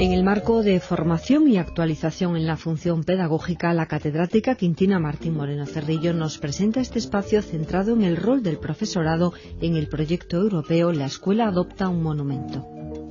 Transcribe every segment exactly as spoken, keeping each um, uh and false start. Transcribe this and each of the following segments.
En el marco de formación y actualización en la función pedagógica, la catedrática Quintina Martín Moreno Cerrillo nos presenta este espacio centrado en el rol del profesorado en el proyecto europeo La Escuela Adopta un Monumento.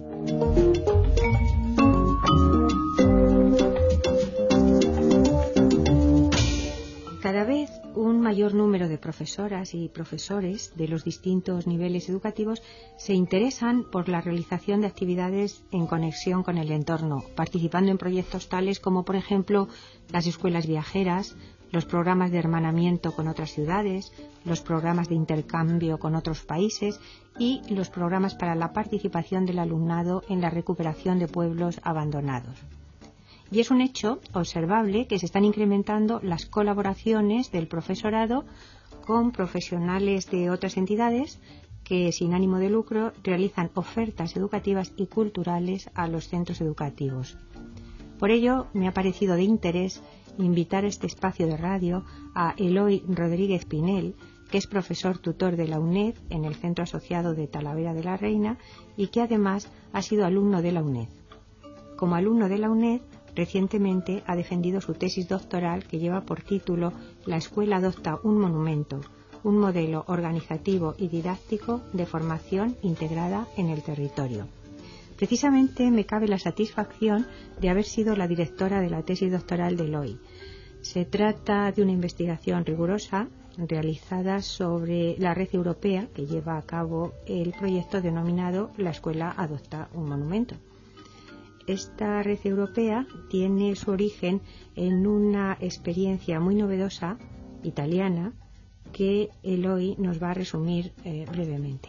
Cada vez un mayor número de profesoras y profesores de los distintos niveles educativos se interesan por la realización de actividades en conexión con el entorno, participando en proyectos tales como, por ejemplo, las escuelas viajeras, los programas de hermanamiento con otras ciudades, los programas de intercambio con otros países y los programas para la participación del alumnado en la recuperación de pueblos abandonados. Y es un hecho observable que se están incrementando las colaboraciones del profesorado con profesionales de otras entidades que, sin ánimo de lucro, realizan ofertas educativas y culturales a los centros educativos. Por ello, me ha parecido de interés invitar a este espacio de radio a Eloy Rodríguez Pinel, que es profesor tutor de la UNED en el Centro Asociado de Talavera de la Reina y que además ha sido alumno de la UNED. Como alumno de la UNED, recientemente ha defendido su tesis doctoral que lleva por título La Escuela Adopta un Monumento, un modelo organizativo y didáctico de formación integrada en el territorio. Precisamente me cabe la satisfacción de haber sido la directora de la tesis doctoral de Eloy. Se trata de una investigación rigurosa realizada sobre la red europea que lleva a cabo el proyecto denominado La Escuela Adopta un Monumento. Esta red europea tiene su origen en una experiencia muy novedosa italiana que Eloy nos va a resumir eh, brevemente.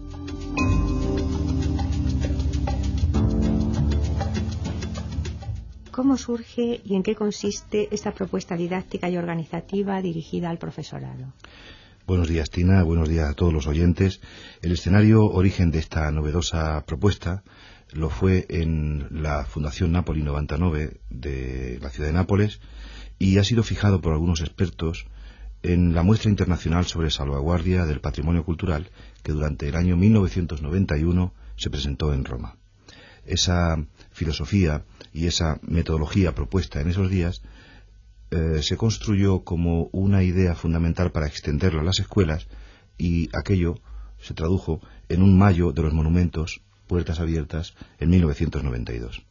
¿Cómo surge y en qué consiste esta propuesta didáctica y organizativa dirigida al profesorado? Buenos días, Tina. Buenos días a todos los oyentes. El escenario origen de esta novedosa propuesta lo fue en la Fundación Napoli noventa y nueve de la ciudad de Nápoles y ha sido fijado por algunos expertos en la muestra internacional sobre salvaguardia del patrimonio cultural que durante el año mil novecientos noventa y uno se presentó en Roma. Esa filosofía y esa metodología propuesta en esos días eh, se construyó como una idea fundamental para extenderla a las escuelas y aquello se tradujo en un mayo de los monumentos, puertas abiertas, en mil novecientos noventa y dos.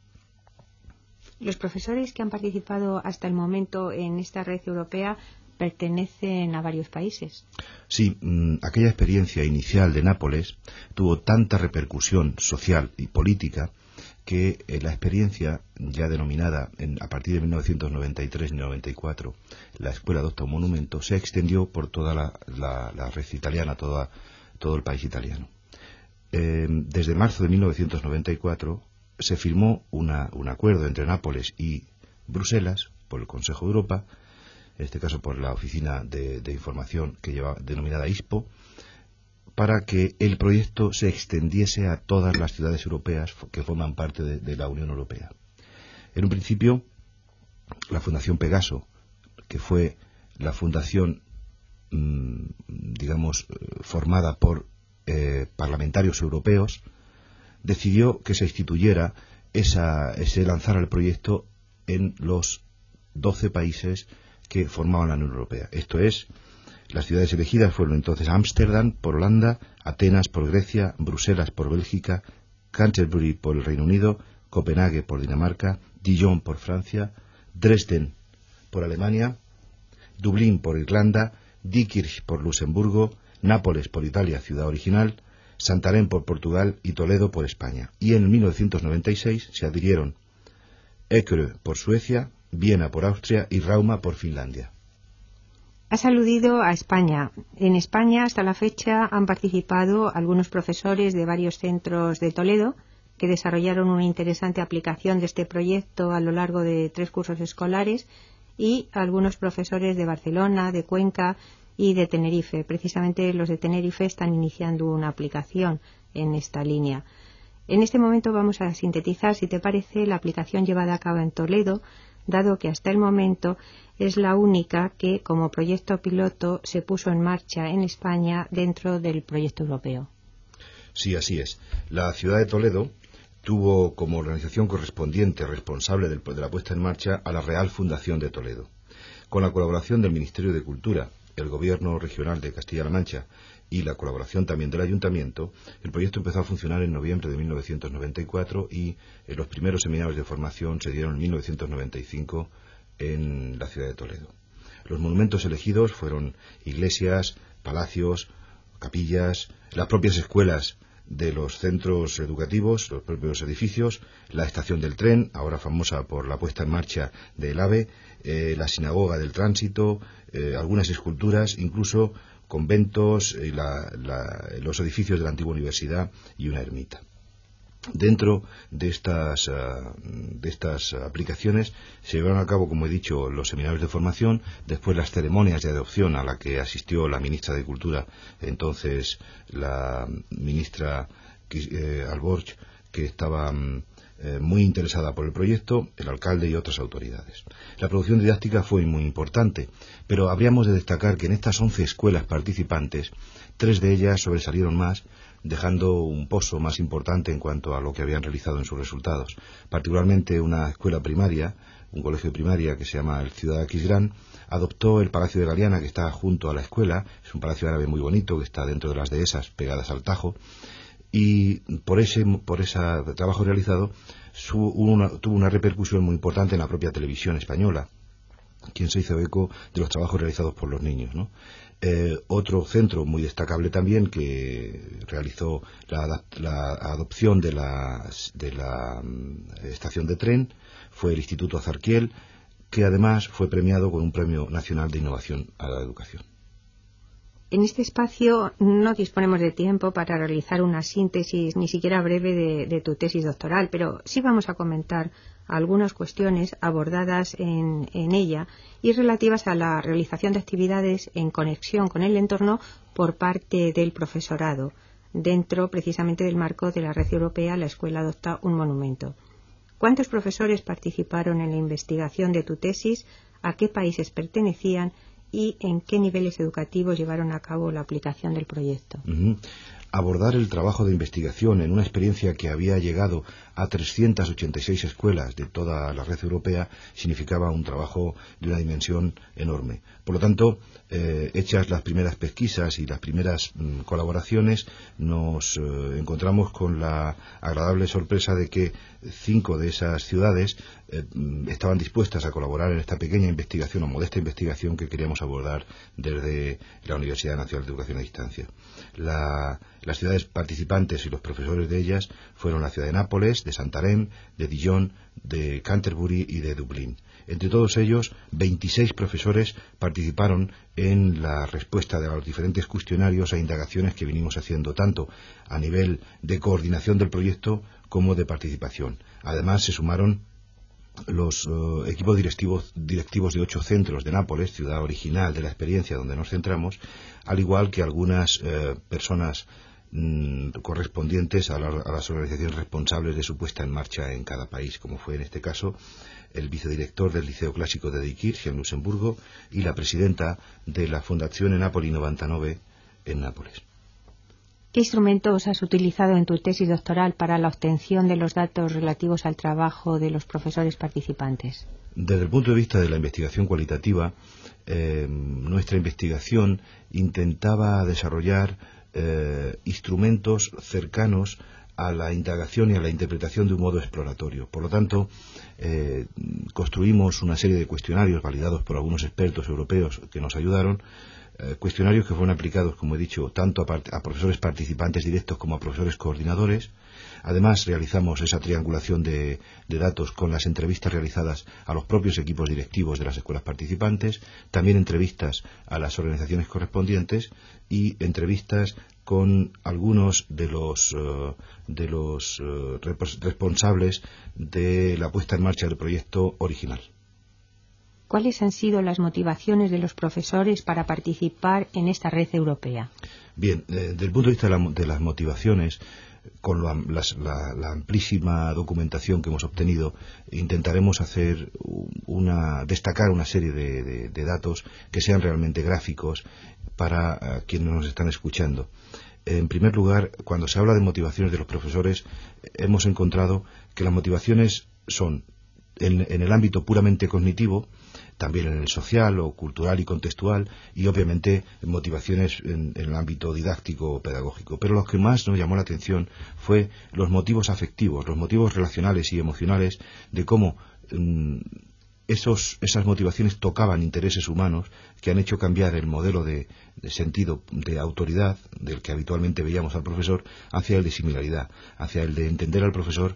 Los profesores que han participado hasta el momento en esta red europea pertenecen a varios países. Sí, mmm, aquella experiencia inicial de Nápoles tuvo tanta repercusión social y política que eh, la experiencia ya denominada en, a partir de mil novecientos noventa y tres y noventa y cuatro, la Escuela Adopta un Monumento, se extendió por toda la, la, la red italiana, toda, todo el país italiano. Eh, desde marzo de mil novecientos noventa y cuatro se firmó una, un acuerdo entre Nápoles y Bruselas por el Consejo de Europa, en este caso por la Oficina de, de Información que lleva denominada I S P O, para que el proyecto se extendiese a todas las ciudades europeas que forman parte de, de la Unión Europea. En un principio, la Fundación Pegaso, que fue la fundación, mmm, digamos, formada por Eh, parlamentarios europeos, decidió que se instituyera esa, se lanzara el proyecto en los doce países que formaban la Unión Europea. Esto es, las ciudades elegidas fueron entonces Ámsterdam por Holanda, Atenas por Grecia, Bruselas por Bélgica, Canterbury por el Reino Unido, Copenhague por Dinamarca, Dijon por Francia, Dresden por Alemania, Dublín por Irlanda, Diekirch por Luxemburgo, Nápoles por Italia, ciudad original, Santarém por Portugal y Toledo por España. Y en mil novecientos noventa y seis se adhirieron Ekerö por Suecia, Viena por Austria y Rauma por Finlandia. Has aludido a España. En España, hasta la fecha, han participado algunos profesores de varios centros de Toledo que desarrollaron una interesante aplicación de este proyecto a lo largo de tres cursos escolares y algunos profesores de Barcelona, de Cuenca y de Tenerife. Precisamente los de Tenerife están iniciando una aplicación en esta línea. En este momento vamos a sintetizar, si te parece, la aplicación llevada a cabo en Toledo, dado que hasta el momento es la única que, como proyecto piloto, se puso en marcha en España dentro del proyecto europeo. Sí, así es. La ciudad de Toledo tuvo como organización correspondiente responsable del, de la puesta en marcha a la Real Fundación de Toledo. Con la colaboración del Ministerio de Cultura, el Gobierno Regional de Castilla-La Mancha y la colaboración también del Ayuntamiento, el proyecto empezó a funcionar en noviembre de mil novecientos noventa y cuatro y eh, los primeros seminarios de formación se dieron en mil novecientos noventa y cinco en la ciudad de Toledo. Los monumentos elegidos fueron iglesias, palacios, capillas, las propias escuelas de los centros educativos, los propios edificios, la estación del tren, ahora famosa por la puesta en marcha del AVE, eh, la sinagoga del tránsito, eh, algunas esculturas, incluso conventos, eh, la, la, los edificios de la antigua universidad y una ermita. Dentro de estas, uh, de estas aplicaciones se llevaron a cabo, como he dicho, los seminarios de formación, después las ceremonias de adopción a la que asistió la ministra de Cultura, entonces la ministra eh, Alborch, que estaba eh, muy interesada por el proyecto, el alcalde y otras autoridades. La producción didáctica fue muy importante, pero habríamos de destacar que en estas once escuelas participantes, tres de ellas sobresalieron más, dejando un pozo más importante en cuanto a lo que habían realizado en sus resultados. Particularmente una escuela primaria, un colegio de primaria que se llama el Ciudad Aquisgrán, adoptó el Palacio de Galiana, que está junto a la escuela. Es un palacio árabe muy bonito que está dentro de las dehesas pegadas al Tajo, y por ese, por ese trabajo realizado su, una, tuvo una repercusión muy importante en la propia televisión española, quien se hizo eco de los trabajos realizados por los niños, ¿no? Eh, otro centro muy destacable también que realizó la, la adopción de la, de la um, estación de tren fue el Instituto Azarquiel, que además fue premiado con un Premio Nacional de Innovación a la Educación. En este espacio no disponemos de tiempo para realizar una síntesis ni siquiera breve de, de tu tesis doctoral, pero sí vamos a comentar algunas cuestiones abordadas en, en ella y relativas a la realización de actividades en conexión con el entorno por parte del profesorado. Dentro precisamente del marco de la red europea, la escuela adopta un monumento. ¿Cuántos profesores participaron en la investigación de tu tesis? ¿A qué países pertenecían? ¿Y en qué niveles educativos llevaron a cabo la aplicación del proyecto? Uh-huh. Abordar el trabajo de investigación en una experiencia que había llegado a trescientas ochenta y seis escuelas de toda la red europea significaba un trabajo de una dimensión enorme. Por lo tanto, eh, hechas las primeras pesquisas y las primeras mm, colaboraciones, nos eh, encontramos con la agradable sorpresa de que cinco de esas ciudades eh, estaban dispuestas a colaborar en esta pequeña investigación o modesta investigación que queríamos abordar desde la Universidad Nacional de Educación a Distancia. La, las ciudades participantes y los profesores de ellas fueron la ciudad de Nápoles, de Santarém, de Dijon, de Canterbury y de Dublín. Entre todos ellos, veintiséis profesores participaron en la respuesta de los diferentes cuestionarios e indagaciones que venimos haciendo, tanto a nivel de coordinación del proyecto como de participación. Además, se sumaron los uh, equipos directivos, directivos de ocho centros de Nápoles, ciudad original de la experiencia donde nos centramos, al igual que algunas uh, personas mm, correspondientes a, la, a las organizaciones responsables de su puesta en marcha en cada país, como fue en este caso el vicedirector del Liceo Clásico de Diekirch en Luxemburgo y la presidenta de la Fondazione Napoli noventa y nueve en Nápoles. ¿Qué instrumentos has utilizado en tu tesis doctoral para la obtención de los datos relativos al trabajo de los profesores participantes? Desde el punto de vista de la investigación cualitativa, eh, nuestra investigación intentaba desarrollar eh, instrumentos cercanos a la indagación y a la interpretación de un modo exploratorio. Por lo tanto, eh, construimos una serie de cuestionarios validados por algunos expertos europeos que nos ayudaron, eh, cuestionarios que fueron aplicados, como he dicho, tanto a, part- a profesores participantes directos como a profesores coordinadores. Además, realizamos esa triangulación de, de datos con las entrevistas realizadas a los propios equipos directivos de las escuelas participantes, también entrevistas a las organizaciones correspondientes y entrevistas con algunos de los, uh, de los uh, responsables de la puesta en marcha del proyecto original. ¿Cuáles han sido las motivaciones de los profesores para participar en esta red europea? Bien, eh, desde el punto de vista de, la, de las motivaciones, con la, las, la, la amplísima documentación que hemos obtenido, intentaremos hacer una, destacar una serie de, de, de datos que sean realmente gráficos para uh, quienes nos están escuchando. En primer lugar, cuando se habla de motivaciones de los profesores, hemos encontrado que las motivaciones son en, en el ámbito puramente cognitivo, también en el social o cultural y contextual, y obviamente motivaciones en, en el ámbito didáctico o pedagógico. Pero lo que más nos llamó la atención fue los motivos afectivos, los motivos relacionales y emocionales, de cómo mmm, esos, esas motivaciones tocaban intereses humanos que han hecho cambiar el modelo de, de sentido de autoridad del que habitualmente veíamos al profesor hacia el de similaridad, hacia el de entender al profesor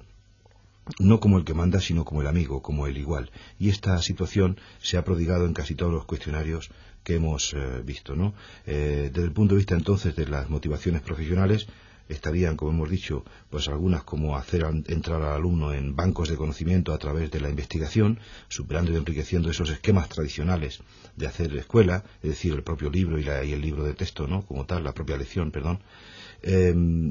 no como el que manda, sino como el amigo, como el igual. Y esta situación se ha prodigado en casi todos los cuestionarios que hemos eh, visto, ¿no? Eh, desde el punto de vista entonces de las motivaciones profesionales, estarían, como hemos dicho, pues algunas como hacer entrar al alumno en bancos de conocimiento a través de la investigación, superando y enriqueciendo esos esquemas tradicionales de hacer escuela, es decir, el propio libro y, la, y el libro de texto, ¿no? Como tal, la propia lección, perdón. Eh,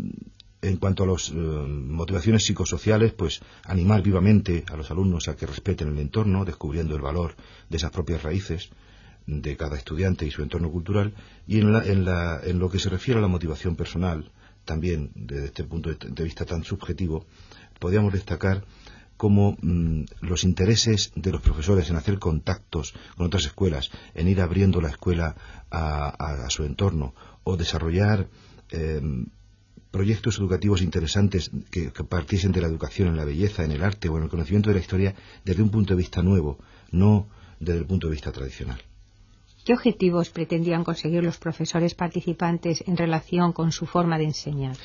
En cuanto a las eh, motivaciones psicosociales, pues animar vivamente a los alumnos a que respeten el entorno, descubriendo el valor de esas propias raíces de cada estudiante y su entorno cultural. Y en, la, en, la, en lo que se refiere a la motivación personal, también desde este punto de, de vista tan subjetivo, podríamos destacar cómo mmm, los intereses de los profesores en hacer contactos con otras escuelas, en ir abriendo la escuela a, a, a su entorno, o desarrollar eh, proyectos educativos interesantes que, que partiesen de la educación en la belleza, en el arte o en el conocimiento de la historia desde un punto de vista nuevo, no desde el punto de vista tradicional. ¿Qué objetivos pretendían conseguir los profesores participantes en relación con su forma de enseñar?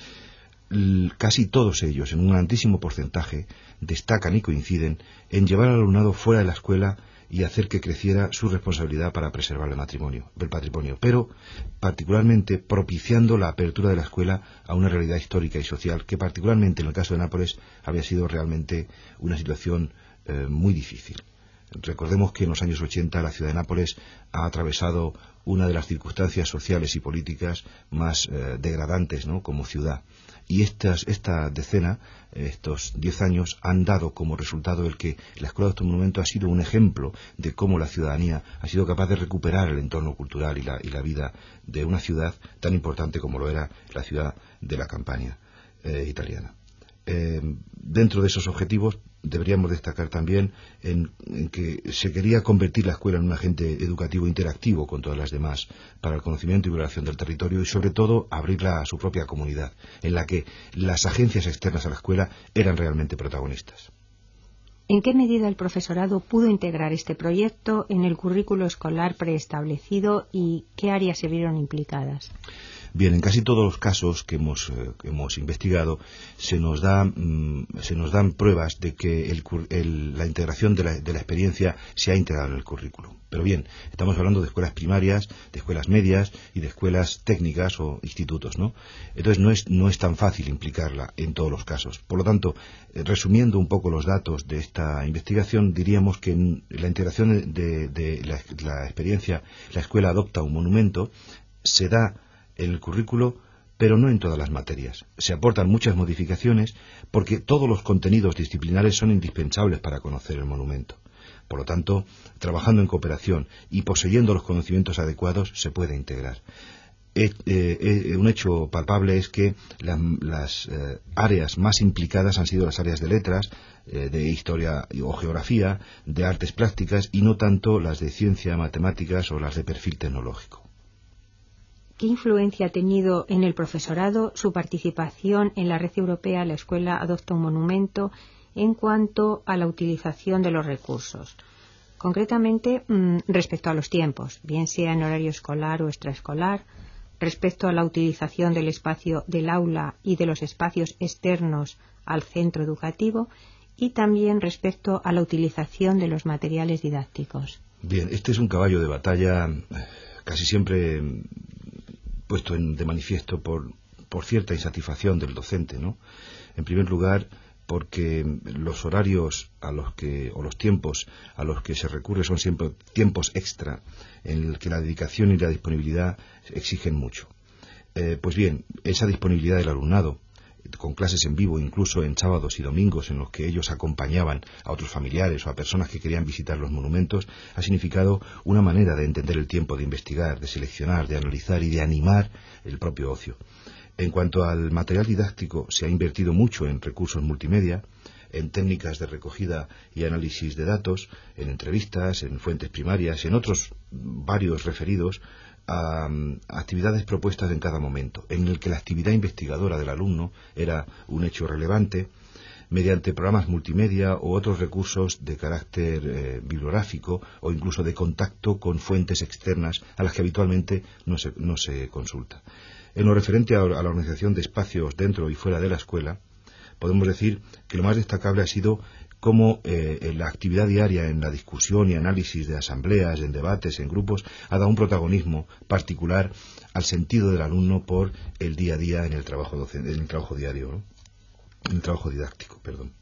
L- casi todos ellos, en un altísimo porcentaje, destacan y coinciden en llevar al alumnado fuera de la escuela y hacer que creciera su responsabilidad para preservar el matrimonio, el patrimonio, pero particularmente propiciando la apertura de la escuela a una realidad histórica y social que particularmente en el caso de Nápoles había sido realmente una situación eh, muy difícil. Recordemos que en los años ochenta la ciudad de Nápoles ha atravesado una de las circunstancias sociales y políticas más eh, degradantes, ¿no?, como ciudad. Y estas, esta decena, estos diez años, han dado como resultado el que la Escuela de Doctor Monumento ha sido un ejemplo de cómo la ciudadanía ha sido capaz de recuperar el entorno cultural y la, y la vida de una ciudad tan importante como lo era la ciudad de la Campania eh, italiana. Eh, dentro de esos objetivos deberíamos destacar también en, en que se quería convertir la escuela en un agente educativo interactivo con todas las demás para el conocimiento y valoración del territorio y sobre todo abrirla a su propia comunidad, en la que las agencias externas a la escuela eran realmente protagonistas. ¿En qué medida el profesorado pudo integrar este proyecto en el currículo escolar preestablecido y qué áreas se vieron implicadas? Bien, en casi todos los casos que hemos, eh, que hemos investigado se nos, da, mmm, se nos dan pruebas de que el, el, la integración de la, de la experiencia se ha integrado en el currículo. Pero bien, estamos hablando de escuelas primarias, de escuelas medias y de escuelas técnicas o institutos, ¿no? Entonces no es, no es tan fácil implicarla en todos los casos. Por lo tanto, eh, resumiendo un poco los datos de esta investigación, diríamos que en la integración de, de la, la experiencia, la escuela adopta un monumento, se da en el currículo, pero no en todas las materias. Se aportan muchas modificaciones porque todos los contenidos disciplinares son indispensables para conocer el monumento. Por lo tanto, trabajando en cooperación y poseyendo los conocimientos adecuados, se puede integrar. Eh, eh, un hecho palpable es que la, las eh, áreas más implicadas han sido las áreas de letras, eh, de historia o geografía, de artes plásticas y no tanto las de ciencia, matemáticas o las de perfil tecnológico. ¿Qué influencia ha tenido en el profesorado su participación en la red europea La Escuela Adopta un Monumento en cuanto a la utilización de los recursos? Concretamente, mmm, respecto a los tiempos, bien sea en horario escolar o extraescolar, respecto a la utilización del espacio del aula y de los espacios externos al centro educativo y también respecto a la utilización de los materiales didácticos. Bien, este es un caballo de batalla casi siempre puesto en, de manifiesto por, por cierta insatisfacción del docente, ¿no? En primer lugar, porque los horarios a los que, o los tiempos a los que se recurre son siempre tiempos extra, en el que la dedicación y la disponibilidad exigen mucho. Eh, pues bien, esa disponibilidad del alumnado, con clases en vivo, incluso en sábados y domingos, en los que ellos acompañaban a otros familiares o a personas que querían visitar los monumentos, ha significado una manera de entender el tiempo, de investigar, de seleccionar, de analizar y de animar el propio ocio. En cuanto al material didáctico, se ha invertido mucho en recursos multimedia, en técnicas de recogida y análisis de datos, en entrevistas, en fuentes primarias, en otros varios referidos a, a actividades propuestas en cada momento, en el que la actividad investigadora del alumno era un hecho relevante, mediante programas multimedia u otros recursos de carácter eh, bibliográfico o incluso de contacto con fuentes externas a las que habitualmente no se, no se consulta. En lo referente a, a la organización de espacios dentro y fuera de la escuela, podemos decir que lo más destacable ha sido cómo eh, la actividad diaria en la discusión y análisis de asambleas, en debates, en grupos, ha dado un protagonismo particular al sentido del alumno por el día a día en el trabajo docente, en el trabajo diario, ¿no? En el trabajo didáctico, perdón.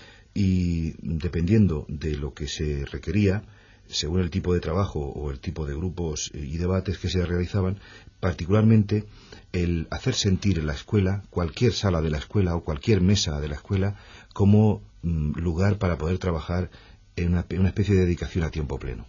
Y dependiendo de lo que se requería, según el tipo de trabajo o el tipo de grupos y debates que se realizaban, particularmente el hacer sentir en la escuela, cualquier sala de la escuela o cualquier mesa de la escuela, como mm, lugar para poder trabajar en una, en una especie de dedicación a tiempo pleno.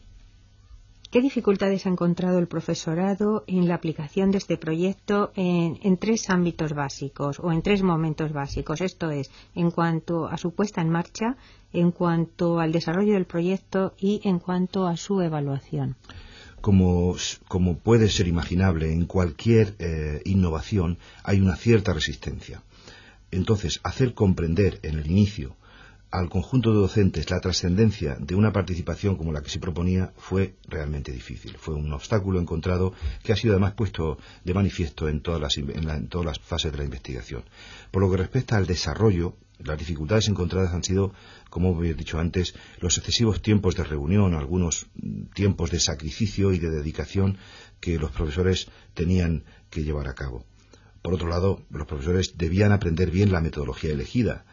¿Qué dificultades ha encontrado el profesorado en la aplicación de este proyecto en, en tres ámbitos básicos o en tres momentos básicos? Esto es, en cuanto a su puesta en marcha, en cuanto al desarrollo del proyecto y en cuanto a su evaluación. Como, como puede ser imaginable, en cualquier eh, innovación hay una cierta resistencia. Entonces, hacer comprender en el inicio al conjunto de docentes la trascendencia de una participación como la que se proponía fue realmente difícil. Fue un obstáculo encontrado que ha sido además puesto de manifiesto en todas las, en la, en todas las fases de la investigación. Por lo que respecta al desarrollo, las dificultades encontradas han sido, como he dicho antes, los excesivos tiempos de reunión, algunos tiempos de sacrificio y de dedicación que los profesores tenían que llevar a cabo. Por otro lado, los profesores debían aprender bien la metodología elegida,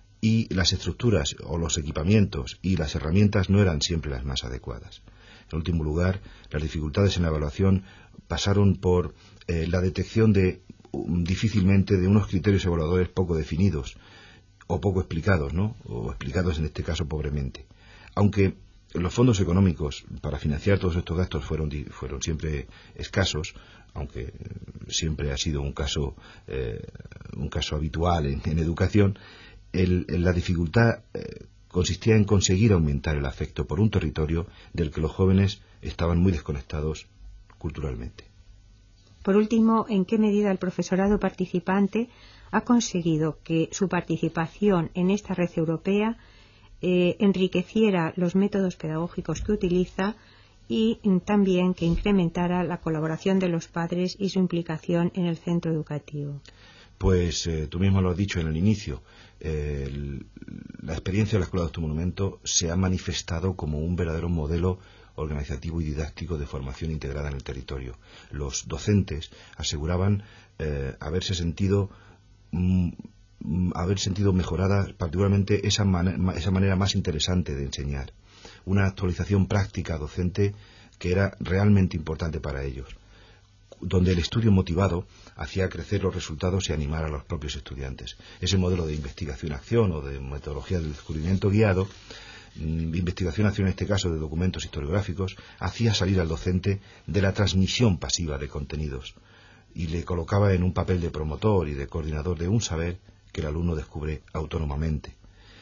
y las estructuras o los equipamientos y las herramientas no eran siempre las más adecuadas. En último lugar, las dificultades en la evaluación pasaron por eh, la detección de um, difícilmente de unos criterios evaluadores poco definidos o poco explicados, ¿no? O explicados en este caso pobremente. Aunque los fondos económicos para financiar todos estos gastos fueron, fueron siempre escasos, aunque siempre ha sido un caso, eh, un caso habitual en, en educación, El, la dificultad eh, consistía en conseguir aumentar el afecto por un territorio del que los jóvenes estaban muy desconectados culturalmente. Por último, ¿en qué medida el profesorado participante ha conseguido que su participación en esta red europea eh, enriqueciera los métodos pedagógicos que utiliza y también que incrementara la colaboración de los padres y su implicación en el centro educativo? Pues eh, tú mismo lo has dicho en el inicio, eh, el, la experiencia de la Escuela de Docto Monumento se ha manifestado como un verdadero modelo organizativo y didáctico de formación integrada en el territorio. Los docentes aseguraban eh, haberse sentido mm, haber sentido mejorada particularmente esa, man- esa manera más interesante de enseñar, una actualización práctica docente que era realmente importante para ellos, donde el estudio motivado hacía crecer los resultados y animar a los propios estudiantes. Ese modelo de investigación-acción o de metodología del descubrimiento guiado, investigación-acción en este caso de documentos historiográficos, hacía salir al docente de la transmisión pasiva de contenidos y le colocaba en un papel de promotor y de coordinador de un saber que el alumno descubre autónomamente.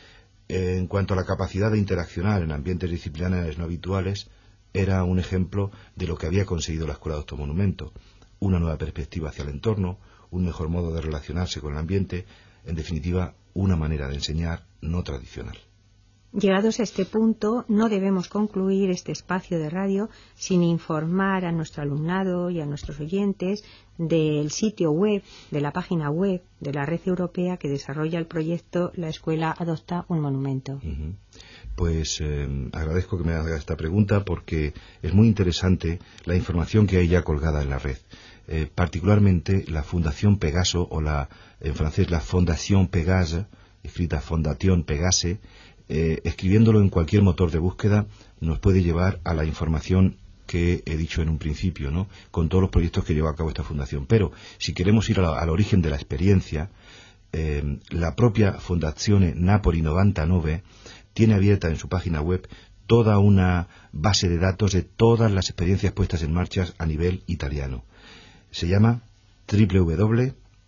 En cuanto a la capacidad de interaccionar en ambientes disciplinares no habituales, era un ejemplo de lo que había conseguido la Escuela de Docto Monumento, una nueva perspectiva hacia el entorno, un mejor modo de relacionarse con el ambiente, en definitiva, una manera de enseñar no tradicional. Llegados a este punto, no debemos concluir este espacio de radio sin informar a nuestro alumnado y a nuestros oyentes del sitio web, de la página web de la red europea que desarrolla el proyecto La Escuela Adopta un Monumento. Uh-huh. Pues eh, agradezco que me haga esta pregunta porque es muy interesante la información que hay ya colgada en la red. Eh, particularmente la Fundación Pegaso o la, en francés la Fondation Pégase, escrita Fondation Pégase, eh, escribiéndolo en cualquier motor de búsqueda nos puede llevar a la información que he dicho en un principio, ¿no? Con todos los proyectos que lleva a cabo esta fundación. Pero si queremos ir a la, al origen de la experiencia, eh, la propia Fondazione Napoli noventa y nueve tiene abierta en su página web toda una base de datos de todas las experiencias puestas en marcha a nivel italiano. Se llama doble u doble u doble u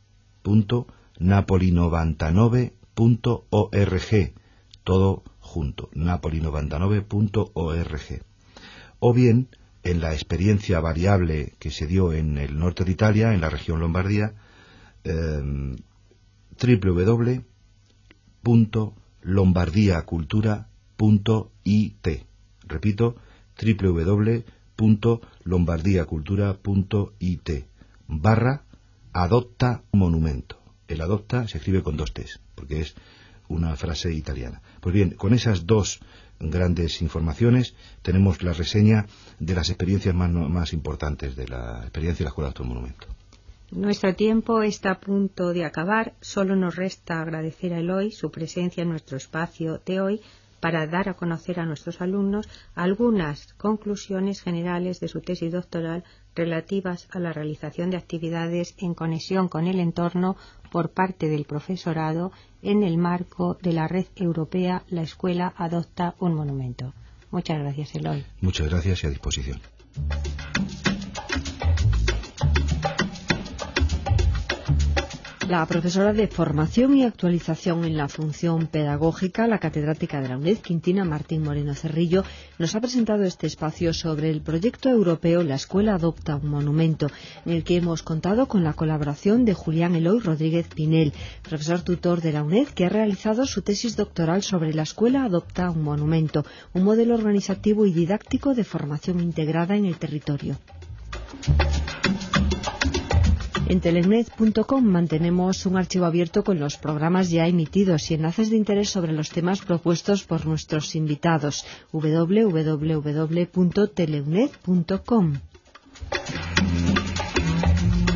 punto napoli noventa y nueve punto org, todo junto, napoli noventa y nueve punto org. O bien, en la experiencia variable que se dio en el norte de Italia, en la región Lombardía, eh, doble u doble u doble u punto lombardiacultura punto it. Repito, doble u doble u doble u punto lombardiacultura punto it barra adopta monumento. El adopta se escribe con dos T's, porque es una frase italiana. Pues bien, con esas dos grandes informaciones tenemos la reseña de las experiencias más, más importantes de la experiencia de la Escuela Adopta un Monumento. Nuestro tiempo está a punto de acabar. Solo nos resta agradecer a Eloy su presencia en nuestro espacio de hoy para dar a conocer a nuestros alumnos algunas conclusiones generales de su tesis doctoral relativas a la realización de actividades en conexión con el entorno por parte del profesorado en el marco de la red europea La Escuela Adopta un Monumento. Muchas gracias, Eloy. Muchas gracias y a disposición. La profesora de Formación y Actualización en la Función Pedagógica, la catedrática de la UNED, Quintina Martín Moreno Cerrillo, nos ha presentado este espacio sobre el proyecto europeo La Escuela Adopta un Monumento, en el que hemos contado con la colaboración de Julián Eloy Rodríguez Pinel, profesor tutor de la UNED, que ha realizado su tesis doctoral sobre La Escuela Adopta un Monumento, un modelo organizativo y didáctico de formación integrada en el territorio. En teleuned punto com mantenemos un archivo abierto con los programas ya emitidos y enlaces de interés sobre los temas propuestos por nuestros invitados. doble u doble u doble u punto teleuned punto com